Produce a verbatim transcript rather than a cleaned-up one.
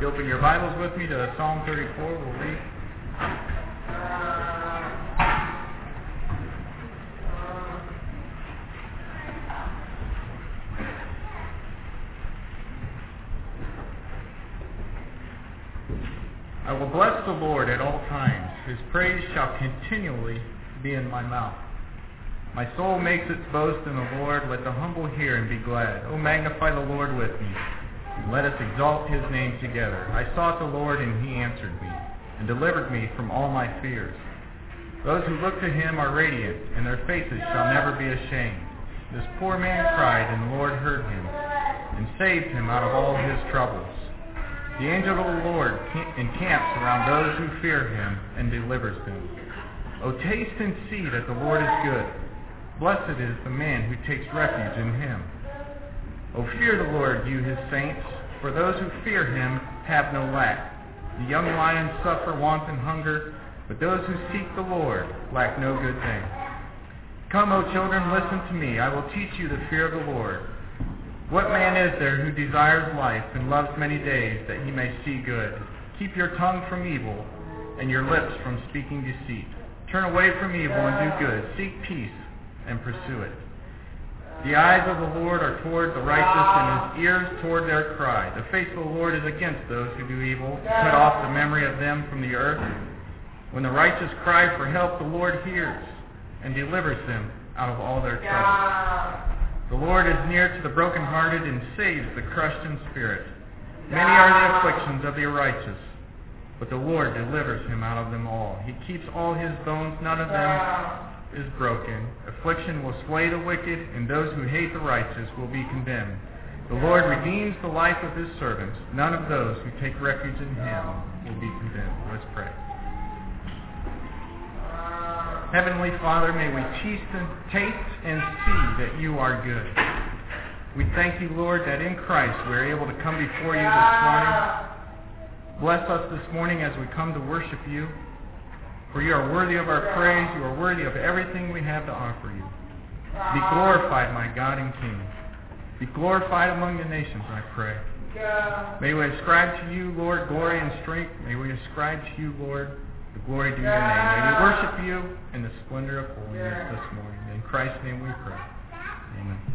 You open your Bibles with me to Psalm thirty-four. We'll read. I will bless the Lord at all times. His praise shall continually be in my mouth. My soul makes its boast in the Lord. Let the humble hear and be glad. O magnify the Lord with me. Let us exalt his name together. I sought the Lord, and he answered me, and delivered me from all my fears. Those who look to him are radiant, and their faces shall never be ashamed. This poor man cried, and the Lord heard him, and saved him out of all his troubles. The angel of the Lord encamps around those who fear him, and delivers them. O taste and see that the Lord is good. Blessed is the man who takes refuge in him. O fear the Lord, you his saints, for those who fear him have no lack. The young lions suffer want and hunger, but those who seek the Lord lack no good thing. Come, O children, listen to me. I will teach you the fear of the Lord. What man is there who desires life and loves many days that he may see good? Keep your tongue from evil and your lips from speaking deceit. Turn away from evil and do good. Seek peace and pursue it. The eyes of the Lord are toward the righteous, and his ears toward their cry. The face of the Lord is against those who do evil, to cut off the memory of them from the earth. When the righteous cry for help, the Lord hears and delivers them out of all their troubles. The Lord is near to the brokenhearted and saves the crushed in spirit. Many are the afflictions of the righteous, but the Lord delivers him out of them all. He keeps all his bones, none of them is broken. Affliction will slay the wicked, and those who hate the righteous will be condemned. The Lord redeems the life of his servants. None of those who take refuge in him will be condemned. Let's pray. Heavenly Father, may we taste and, taste and see that you are good. We thank you, Lord, that in Christ we are able to come before you this morning. Bless us this morning as we come to worship you. For you are worthy of our praise. You are worthy of everything we have to offer you. Be glorified, my God and King. Be glorified among the nations, I pray. May we ascribe to you, Lord, glory and strength. May we ascribe to you, Lord, the glory due your name. May we worship you in the splendor of holiness this morning. In Christ's name we pray. Amen.